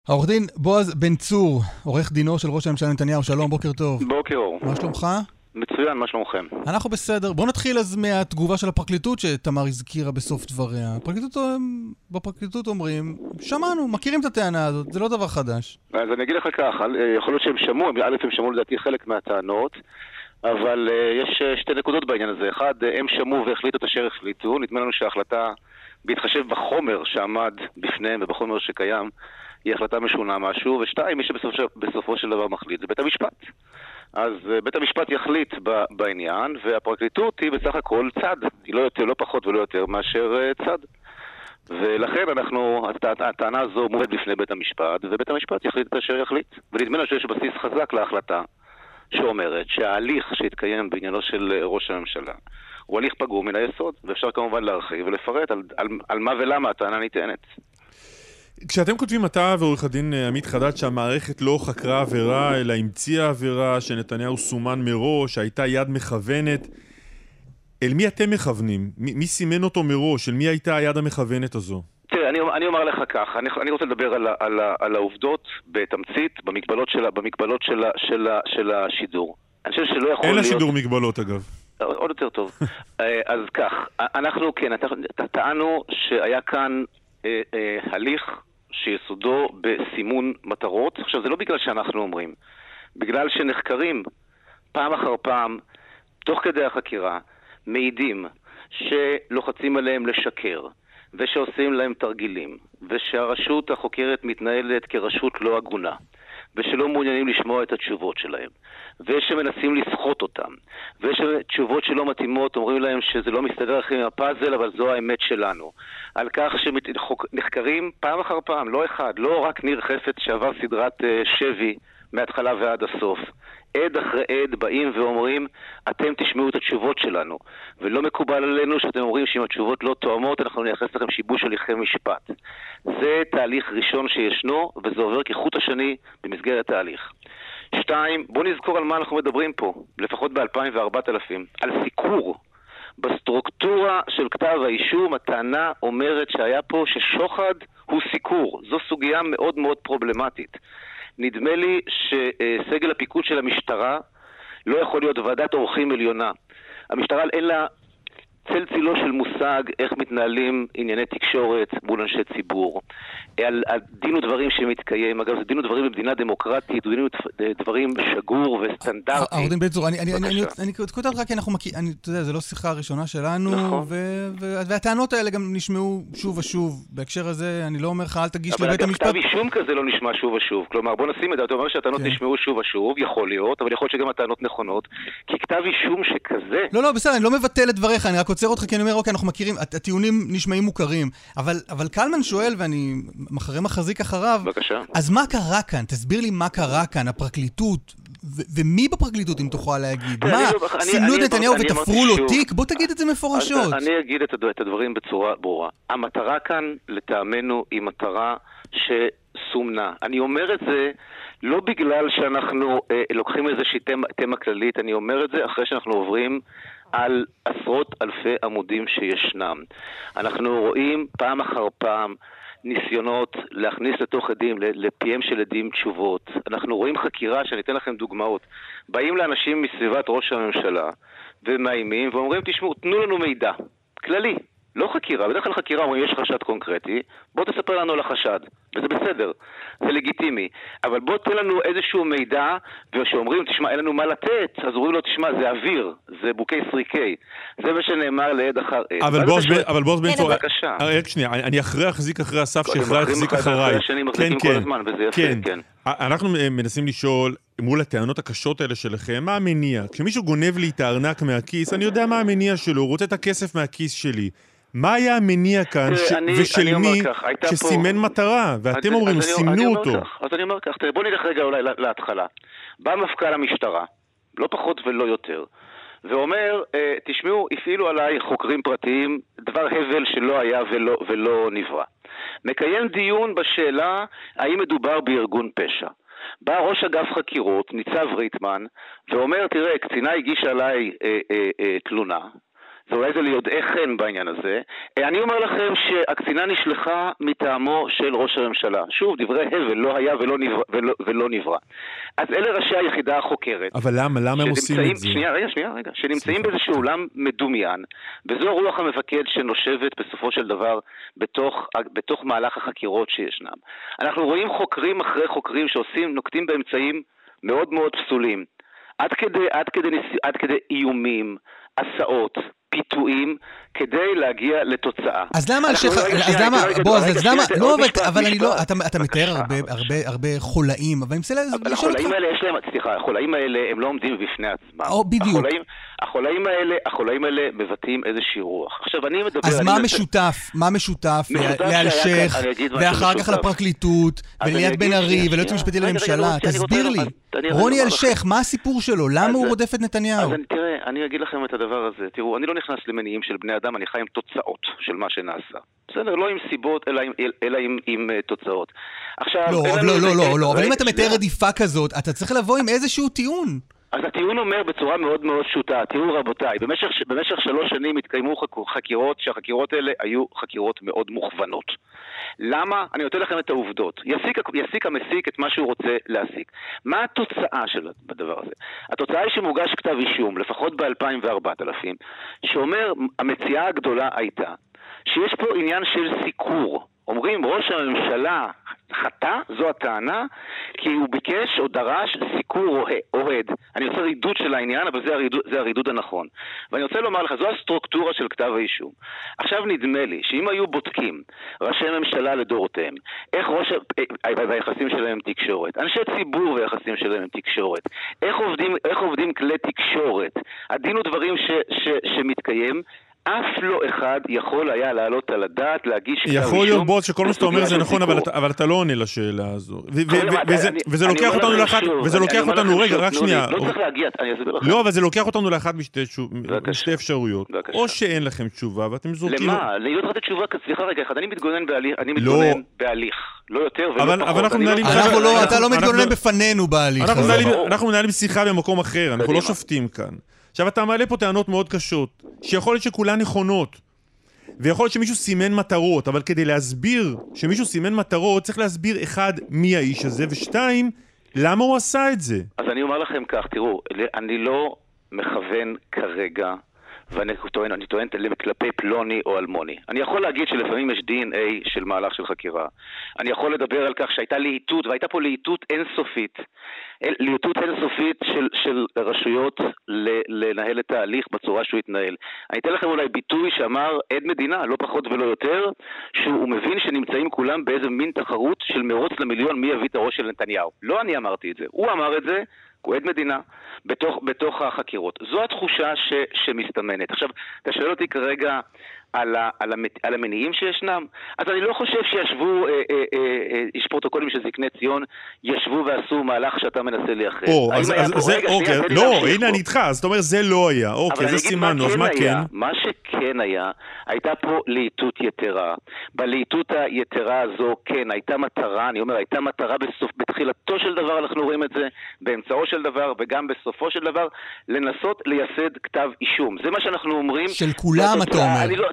העורך דין בועז בן צור, עורך דינו של ראש הממשלה נתניהו, שלום, בוקר טוב. בוקר אור. מה שלומך? מצוין, מה שלומכם? אנחנו בסדר. בוא נתחיל אז מהתגובה של הפרקליטות שתמר הזכירה בסוף דבריה. בפרקליטות אומרים, שמענו, מכירים את הטענה הזאת, זה לא דבר חדש. אז אני אגיד לך ככה, יכול להיות שהם שמעו, הם שמעו לדעתי חלק מהטענות, אבל יש שתי נקודות בעניין הזה. אחד, הם שמעו והחליטו את אשר החליטו, נדמה לנו שההחלטה, בהתחשב בחומר שעמד בפניהם ובחומר שקיים, היא החלטה משונה משהו, ושתיים, מי שבסופו של דבר מחליט, זה בית המשפט. אז בית המשפט יחליט בעניין, והפרקליטות היא בסך הכל צד, היא לא פחות ולא יותר מאשר צד. ולכן הטענה הזו מובאת בפני בית המשפט, ובית המשפט יחליט את אשר יחליט. ונדמה לנו שיש בסיס חזק להחלטה שאומרת שההליך שהתקיים בעניינו של ראש הממשלה הוא הליך פגום מן היסוד, ואפשר כמובן להרחיב ולפרט על מה ולמה הטענה ניתנת. כשאתם כותבים אתה ועורך הדין עמית חדד שהמערכת לא חקרה עבירה אלא המציאה עבירה, שנתניהו סומן מראש, שהייתה יד מכוונת, אל מי אתם מכוונים? מי סימן אותו מראש? אל מי הייתה היד המכוונת הזו? תראה, אני אומר לך כך, אני רוצה לדבר על העובדות בתמצית, במגבלות של השידור. אני חושב שלא יכול להיות... אין לשידור מגבלות אגב. עוד יותר טוב. אז כך, אנחנו כן, טענו שהיה כאן הליך שיסודו בסימון מטרות. עכשיו, זה לא בגלל שאנחנו אומרים, בגלל שנחקרים פעם אחר פעם, תוך כדי החקירה, מעידים שלוחצים עליהם לשקר, ושעושים להם תרגילים, ושהרשות החוקרת מתנהלת כרשות לא הגונה, ושלא מעוניינים לשמוע את התשובות שלהם, ושמנסים לסחוט אותם, ושתשובות שלא מתאימות אומרים להם שזה לא מסתדר לכם עם הפאזל, אבל זו האמת שלנו. על כך שנחקרים פעם אחר פעם, לא אחד, לא רק ניר חפץ שעבר סדרת שבי מההתחלה ועד הסוף. עד אחרי עד באים ואומרים, אתם תשמעו את התשובות שלנו, ולא מקובל עלינו שאתם אומרים שאם התשובות לא תואמות, אנחנו נייחס לכם שיבוש הליכי משפט. זה תהליך ראשון שישנו, וזה עובר כחוט השני במסגרת תהליך. 2, בוא נזכור על מה אנחנו מדברים פה, לפחות ב-2000 ו-4000, על סיקור. בסטרוקטורה של כתב האישום, הטענה אומרת שהיה פה ששוחד הוא סיקור. זו סוגיה מאוד מאוד פרובלמטית. נדמה לי שסגל הפיקוד של המשטרה לא יכול להיות ועדת עורכים עליונה. המשטרה אין לה צל צילו של מושג איך מתנהלים ענייני תקשורת מול אנשי ציבור. על דין ודברים שמתקיים, אגב זה דין ודברים במדינה דמוקרטית, דין ודברים שגור וסטנדרטי. עורך דין בן צור, אני כותב רק כי אנחנו מכירים, אתה יודע, זה לא שיחה הראשונה שלנו, והטענות האלה גם נשמעו שוב ושוב. בהקשר הזה, אני לא אומר לך, אל תגיש לבית המשפט. אבל כתב אישום כזה לא נשמע שוב ושוב. כלומר, בוא נשים את זה, אתה אומר שהטענות נשמעו שוב ושוב, יכול להיות, אבל יכול להיות שגם הטענות נכונות, כי כתב אישום שכזה... לא, בסדר, אני לא מבטל את דבריך, אני רק עוצר אותך כי אני אומר, אוקיי, אנחנו מכירים, הטיעונים נשמעים מוכרים, אבל קלמן שואל, ואני מחזיק אחריו, בבקשה. אז מה קרה כאן? תסביר לי מה קרה כאן, הפרקליטות, ומי בפרקליטות אם תוכל להגיד? מה? סימנו את נתניהו ותפרו לו תיק? בוא תגיד את זה מפורשות. אני אגיד את הדברים בצורה ברורה. המטרה כאן, לטעמנו, היא מטרה שסומנה. אני אומר את זה לא בגלל שאנחנו לוקחים איזושהי תמה כללית, אני אומר את זה אחרי שאנחנו עוברים על עשרות אלפי עמודים שישנם. אנחנו רואים פעם אחר פעם ניסיונות להכניס לתוך עדים, לפיהם של עדים תשובות. אנחנו רואים חקירה, שאני אתן לכם דוגמאות. באים לאנשים מסביבת ראש הממשלה ומאיימים ואומרים, תשמעו, תנו לנו מידע כללי, לא חקירה. בדרך כלל חקירה אומרים, יש חשד קונקרטי, בוא תספר לנו על החשד, וזה בסדר, זה לגיטימי. אבל בוא תן לנו איזשהו מידע, ושאומרים, תשמע, אין לנו מה לתת, אז אומרים לו, תשמע, זה אוויר, זה בוקי סריקי. זה מה שנאמר לעד אחר עד. אבל בועז בן צור, שנייה, אני אחזיק אחרי הסף שהחזיק אחריי. כן. אנחנו מנסים לשאול, מול הטענות הקשות האלה שלכם, מה המניע? כשמישהו גונב לי את הארנק מהכיס, אני יודע מה המניע שלו, הוא רוצה את הכסף מהכיס שלי. מה היה המניע כאן, ושל מי שסימן מטרה, ואתם אומרים, סימנו אותו. אז אני אומר כך, בוא נלך רגע אולי להתחלה. בא מפכ"ל המשטרה, לא פחות ולא יותר, ואומר, תשמעו, הפעילו עליי חוקרים פרטיים, דבר הבל שלא היה ולא נברא. מקיים דיון בשאלה, האם מדובר בארגון פשע. בא ראש אגף חקירות, ניצב ריטמן, ואומר, תראה, קצינה הגישה עליי תלונה, ואולי זה ליודעי חן בעניין הזה. אני אומר לכם שהקצינה נשלחה מטעמו של ראש הממשלה. שוב, דברי הבל, לא היה ולא נברא. אז אלה ראשי היחידה החוקרת. אבל למה הם עושים את זה? שנייה, רגע. שנמצאים באיזשהו עולם מדומיין, וזו רוח המפקד שנושבת בסופו של דבר בתוך מהלך החקירות שישנם. אנחנו רואים חוקרים אחרי חוקרים נוקטים באמצעים מאוד מאוד פסולים. עד כדי איומים, הסעות, פיתויים, כדי להגיע לתוצאה. אז למה, אבל אני לא, אתה מתאר הרבה חולאים, אבל החולאים האלה הם לא עומדים בפני עצמם. בדיוק. החולאים האלה מבטאים איזושהי רוח. עכשיו אני מדבר... אז מה משותף לאלשך, ואחר כך לפרקליטות, וליד בן ארי, וליועץ המשפטי לממשלה? תסביר לי. רוני אלשך, מה הסיפור שלו? למה הוא רודף את נתניהו? אז תראה, אני אגיד לכם את הדבר הזה. תראו, אני לא נכנס למניעים של בני אדם, אני חי עם תוצאות של מה שנעשה. בסדר, לא עם סיבות, אלא עם תוצאות. עכשיו... לא, אבל אם אתה מתאר רדיפה כזאת, אתה צריך לבוא עם איזשהו טיעון. אז הטיעון אומר בצורה מאוד מאוד פשוטה, תראו רבותיי, במשך 3 שנים התקיימו חקירות, שהחקירות האלה היו חקירות מאוד מוכוונות. למה? אני נותן לכם את העובדות. יסיק המסיק את מה שהוא רוצה להסיק. מה התוצאה של הדבר הזה? התוצאה היא שמוגש כתב אישום, לפחות ב-2000 ו-4000, שאומר, המציאה הגדולה הייתה, שיש פה עניין של סיקור. אומרים, ראש הממשלה חטא, זו הטענה, כי הוא ביקש או דרש סיקור אוהד. אני רוצה רידוד של העניין, אבל זה הרידוד הנכון. ואני רוצה לומר לך, זו הסטרוקטורה של כתב האישום. עכשיו נדמה לי, שאם היו בודקים ראשי ממשלה לדורותיהם, איך היחסים שלהם תקשורת, אנשי ציבור והיחסים שלהם תקשורת, איך עובדים כלי תקשורת, הדין ודברים שמתקיים, אף לא אחד יכול היה לעלות על הדעת, להגיש כתב אישום. יכול להיות בוט שכל מה שאתה אומר זה נכון, אבל אתה לא עונה לשאלה הזו. וזה לוקח אותנו לאחת, וזה לוקח אותנו, רגע, רק שנייה. לא צריך להגיע, אני אסביר לך. לא, אבל זה לוקח אותנו לאחת משתי אפשרויות. או שאין לכם תשובה, ואתם זורקים... למה? אני לא צריך את תשובה, סליחה רגע אחד, אני מתגונן בהליך. לא יותר ולא פחות. אבל אנחנו מנהלים... אתה לא מתגונן בפנינו בהליך. אנחנו מנהלים שיחה במקום אחר, אנחנו לא שופטים כאן. עכשיו אתה מעלה פה טענות מאוד קשות, שיכול להיות שכולן נכונות, ויכול להיות שמישהו סימן מטרות, אבל כדי להסביר שמישהו סימן מטרות, צריך להסביר אחד מי האיש הזה, ושתיים, למה הוא עשה את זה? אז אני אומר לכם כך, תראו, אני לא מכוון כרגע, ואני טוען כלפי פלוני או אלמוני. אני יכול להגיד שלפעמים יש DNA של מהלך של חקירה. אני יכול לדבר על כך שהייתה להיטות, והייתה פה להיטות אינסופית. להיטות אינסופית של רשויות לנהל את ההליך בצורה שהוא התנהל. אני אתן לכם אולי ביטוי שאמר עד מדינה, לא פחות ולא יותר, שהוא מבין שנמצאים כולם באיזה מין תחרות של מרוץ למיליון מי יביא את הראש של נתניהו. לא אני אמרתי את זה, הוא אמר את זה, הוא עד מדינה, בתוך החקירות. זו התחושה שמסתמנת. עכשיו, אתה שואל אותי כרגע על המניעים שישנם, אז אני לא חושב שישבו, יש פרוטוקולים של זקני ציון, ישבו ועשו מהלך שאתה מנסה לייחד. לא, הנה אני איתך, אז אתה אומר זה לא היה, אוקיי, זה סימנו, אז מה כן? מה שכן היה, הייתה פה להיטות יתרה. בלהיטות היתרה הזו, כן, הייתה מטרה, אני אומר, הייתה מטרה בתחילתו של דבר, אנחנו רואים את זה, באמצעו של דבר, וגם בסופו של דבר, לנסות לייסד כתב אישום. זה מה שאנחנו אומרים. של כולם, אתה אומר.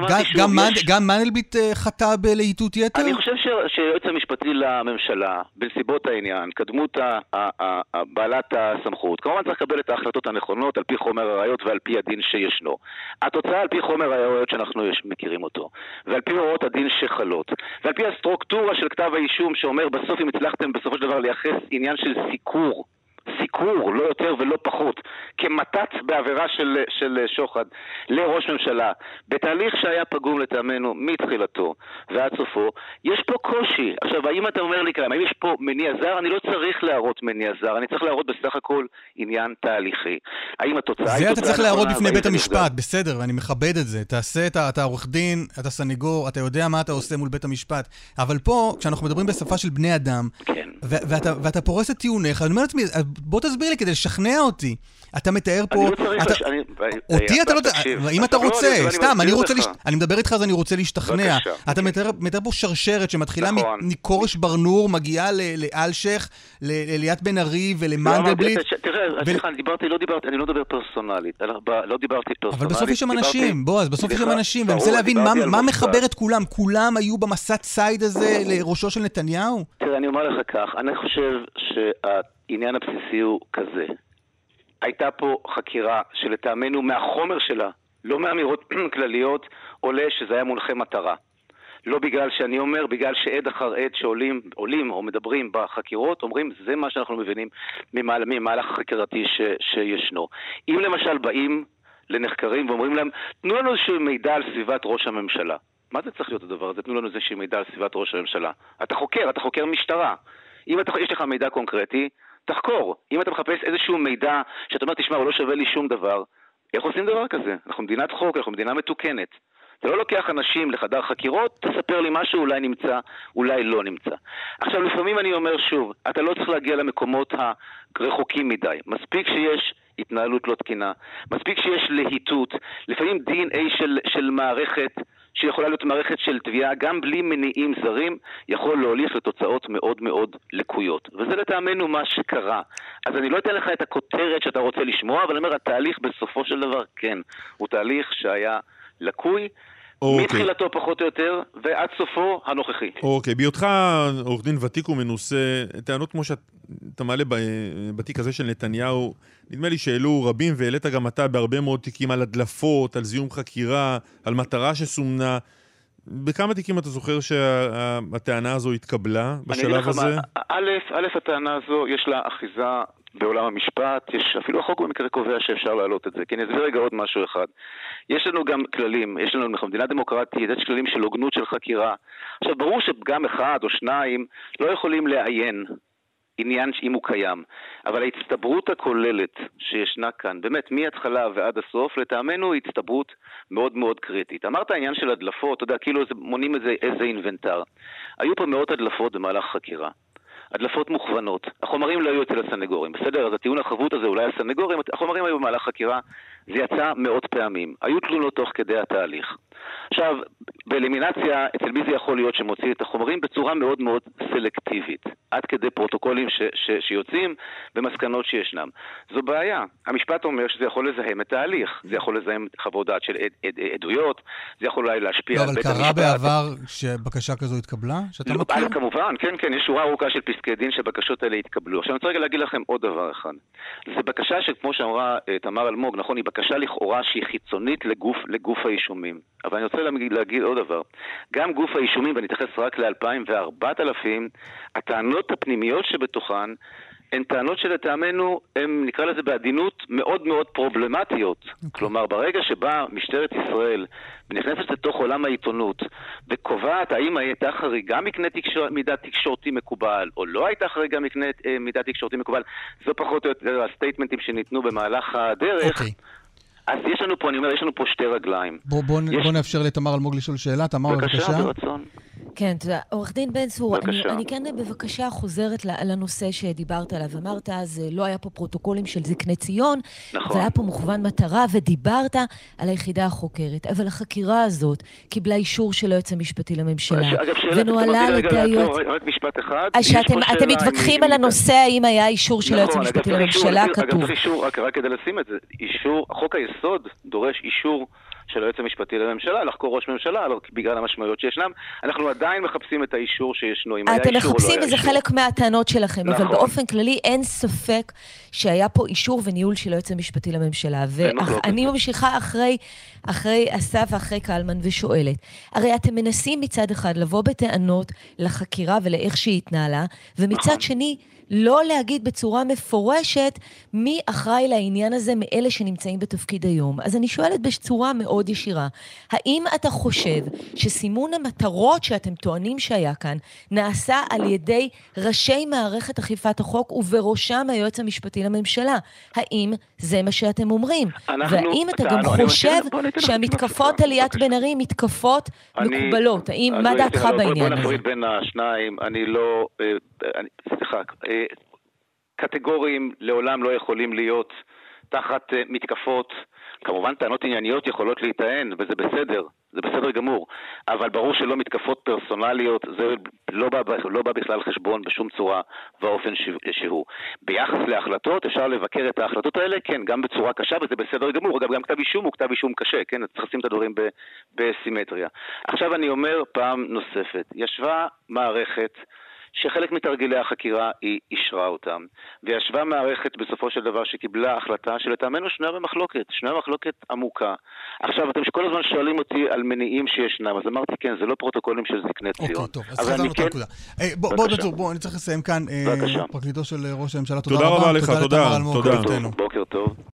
גם מנדלבליט חטא בלהיטות יתר? אני חושב שהיועץ המשפטי לממשלה, בנסיבות העניין, קדמות בעלת הסמכות, כמובן צריך לקבל את ההחלטות הנכונות על פי חומר הראיות ועל פי הדין שישנו. התוצאה על פי חומר הראיות שאנחנו מכירים אותו, ועל פי הוראות הדין שחלות, ועל פי הסטרוקטורה של כתב האישום שאומר בסוף אם הצלחתם בסופו של דבר לייחס עניין של סיקור, לא יותר ולא פחות, כמתת בעבירה של שוחד לראש ממשלה, בתהליך שהיה פגום לטעמנו מתחילתו ועד סופו, יש פה קושי. עכשיו, האם אתה אומר לי כאן, האם יש פה מניע זר? אני לא צריך להראות מניע זר, אני צריך להראות בסך הכל עניין תהליכי. האם התוצאה היא תוצאה... זה אתה צריך להראות בפני בית המשפט, בסדר, ואני מכבד את זה. תעשה אתה עורך דין, אתה סניגור, אתה יודע מה אתה עושה מול בית המשפט. אבל פה, כשאנחנו מדברים בשפה של בני אדם, כן. ואתה פורס את טיעונך, אני אומר לעצמי, בוא תסביר לי כדי לשכנע אותי. אתה מתאר פה... אותי אתה לא... אם אתה רוצה, סתם, אני מדבר איתך אז אני רוצה להשתכנע. אתה מתאר פה שרשרת שמתחילה מקורש ברנור, מגיעה לאלשך, לליאת בן ארי ולמנדלבליט. תראה, סליחה, אני לא מדבר פרסונלית. לא דיברתי פרסונלית. אבל בסוף יש שם אנשים, בועז, בסוף יש שם אנשים, ואני רוצה להבין מה מחבר את כולם. כולם היו במסע ציד הזה לראשו של נתניהו? תראה, אני אומר לך כך, אני חושב שהעניין הבסיסי הוא כזה. הייתה פה חקירה שלטעמנו מהחומר שלה, לא מאמירות כלליות, עולה שזה היה מונחה מטרה. לא בגלל שאני אומר, בגלל שעד אחר עד שעולים או מדברים בחקירות, אומרים, זה מה שאנחנו מבינים ממהלך החקירתי שישנו. אם למשל באים לנחקרים ואומרים להם, תנו לנו איזשהו מידע על סביבת ראש הממשלה. מה זה צריך להיות הדבר הזה? תנו לנו איזשהו מידע על סביבת ראש הממשלה. אתה חוקר משטרה. אם יש לך מידע קונקרטי, תחקור. אם אתה מחפש איזשהו מידע שאתה אומר, תשמע, הוא לא שווה לי שום דבר, איך עושים דבר כזה? אנחנו מדינת חוק, אנחנו מדינה מתוקנת. אתה לא לוקח אנשים לחדר חקירות, תספר לי משהו, אולי נמצא, אולי לא נמצא. עכשיו, לפעמים אני אומר שוב, אתה לא צריך להגיע למקומות הרחוקים מדי. מספיק שיש התנהלות לא תקינה, מספיק שיש להיטות, לפעמים DNA של מערכת, שיכולה להיות מערכת של תביעה, גם בלי מניעים זרים, יכול להוליך לתוצאות מאוד מאוד לקויות. וזה לטעמנו מה שקרה. אז אני לא אתן לך את הכותרת שאתה רוצה לשמוע, אבל אני אומר, התהליך בסופו של דבר, כן, הוא תהליך שהיה לקוי, מתחילתו פחות או יותר, ועד סופו הנוכחי. אוקיי, בהיותך עורך דין ותיק ומנוסה, טענות כמו שאתה מעלה בתיק הזה של נתניהו, נדמה לי שאלו רבים, והעלית גם אתה בהרבה מאוד תיקים על הדלפות, על זיהום חקירה, על מטרה שסומנה. בכמה תיקים אתה זוכר שהטענה הזו התקבלה בשלב הזה? א', הטענה הזו יש לה אחיזה בעולם המשפט, יש אפילו החוק במקרה קובע שאפשר להעלות את זה, כי אני אסביר רגע עוד משהו אחד. יש לנו גם כללים, יש לנו מדינה דמוקרטית, יש כללים של הוגנות של חקירה. עכשיו, ברור שגם אחד או שניים לא יכולים לעיין עניין אם הוא קיים, אבל ההצטברות הכוללת שישנה כאן, באמת מההתחלה ועד הסוף, לטעמנו היא הצטברות מאוד מאוד קריטית. אמרת העניין של הדלפות, אתה יודע, כאילו מונים איזה אינבנטר. היו פה מאות הדלפות במהלך חקירה. הדלפות מוכוונות. החומרים לא היו אצל הסנגורים. בסדר, אז הטיעון החבות הזה אולי הסנגורים, החומרים היו במהלך חקירה, זה יצא מאות פעמים. היו תלונות תוך כדי התהליך. עכשיו, באלימינציה, אצל מי זה יכול להיות שמוציא את החומרים בצורה מאוד מאוד סלקטיבית, עד כדי פרוטוקולים שיוצאים במסקנות שישנם. זו בעיה. המשפט אומר שזה יכול לזהם את ההליך, זה יכול לזהם חוות דעת של עדויות, זה יכול אולי להשפיע על בית המשפט. אבל קרה בעבר שבקשה כזו התקבלה? שאתה מכיר? כמובן, כן, יש שורה ארוכה של פסקי דין שבקשות האלה התקבלו. עכשיו אני רוצה רגע להגיד לכם עוד דבר אחד. זה בקשה שכמו שאמרה תמר אלמוג, נכון, היא בקשה לכאורה שהיא חיצונית לגוף האישומים. אבל אני רוצה להגיד עוד דבר. גם גוף האישומים, ואני אתייחס רק ל-2,000 ו-4,000, הטענות הפנימיות שבתוכן, הן טענות שלטעמנו, הן נקרא לזה בעדינות מאוד מאוד פרובלמטיות. כלומר, ברגע שבה משטרת ישראל נכנסת לתוך עולם העיתונות, וקובעת האם הייתה חריגה מקנה מידע תקשורתי מקובל, או לא הייתה חריגה מקנה מידע תקשורתי מקובל, זו פחות או יותר הסטייטמנטים שניתנו במהלך הדרך. אז יש לנו פה, אני אומר, יש לנו פה שתי רגליים. בוא נאפשר לתמר אלמוג לשאול שאלה. תמר, בבקשה. ברצון. כן, תודה. עורך דין בן צור, אני כן בבקשה חוזרת לנושא שדיברת עליו. אמרת, אז לא היה פה פרוטוקולים של זקני ציון, נכון. והיה פה מוכוון מטרה, ודיברת על היחידה החוקרת. אבל החקירה הזאת קיבלה אישור של היועץ המשפטי לממשלה. ונועלה על ידי היועץ... רק משפט אחד. אתם מתווכחים על הנושא, האם היה אישור של היועץ המשפטי לממשלה כתוב. רק כדי לשים את זה, אישור, חוק היסוד דורש אישור של היועץ המשפטי לממשלה, לחקור ראש ממשלה, בגלל המשמעויות שישנם. אנחנו עדיין מחפשים את האישור שישנו, אם היה אישור או לא היה אישור. אתם מחפשים, וזה חלק מהטענות שלכם, אבל באופן כללי אין ספק שהיה פה אישור וניהול של היועץ המשפטי לממשלה. ואני ממשיכה אחרי אסף ואחרי קלמן ושואלת, הרי אתם מנסים מצד אחד לבוא בטענות לחקירה ולאיך שהיא התנהלה, ומצד שני לא להגיד בצורה מפורשת מי אחראי לעניין הזה מאלה שנמצאים בתפקיד היום. אז אני שואלת בצורה מאוד ישירה, האם אתה חושב שסימון המטרות שאתם טוענים שהיה כאן נעשה על ידי ראשי מערכת אכיפת החוק ובראשם היועץ המשפטי לממשלה? האם זה מה שאתם אומרים? והאם אתה גם חושב שהמתקפות על ליאת בן ארי מתקפות מקובלות? מה דעתך בעניין הזה? בוא נפריד בין השניים, אני לא... סליחה, חזק. קטגוריים לעולם לא יכולים להיות תחת מתקפות. כמובן טענות ענייניות יכולות להיטען, וזה בסדר, זה בסדר גמור, אבל ברור שלא מתקפות פרסונליות, זה לא בא בכלל חשבון בשום צורה ואופן שהוא. ביחס להחלטות, אפשר לבקר את ההחלטות האלה, כן, גם בצורה קשה, וזה בסדר גמור. אגב, גם כתב אישום הוא כתב אישום קשה, כן, צריך לשים את הדברים בסימטריה. עכשיו אני אומר פעם נוספת, ישבה מערכת שחלק מתרגילי החקירה היא אישרה אותם, וישבה מערכת בסופו של דבר שקיבלה החלטה שלטעמנו שנויה במחלוקת עמוקה. עכשיו, אתם כל הזמן שואלים אותי על מניעים שישנם, אז אמרתי כן, זה לא פרוטוקולים של זקני ציון. אוקיי, טוב, אז חזרנו את הנקודה. בוא, אני צריך לסיים כאן. פרקליטו של ראש הממשלה, תודה רבה. תודה רבה לך, תודה. בוקר טוב.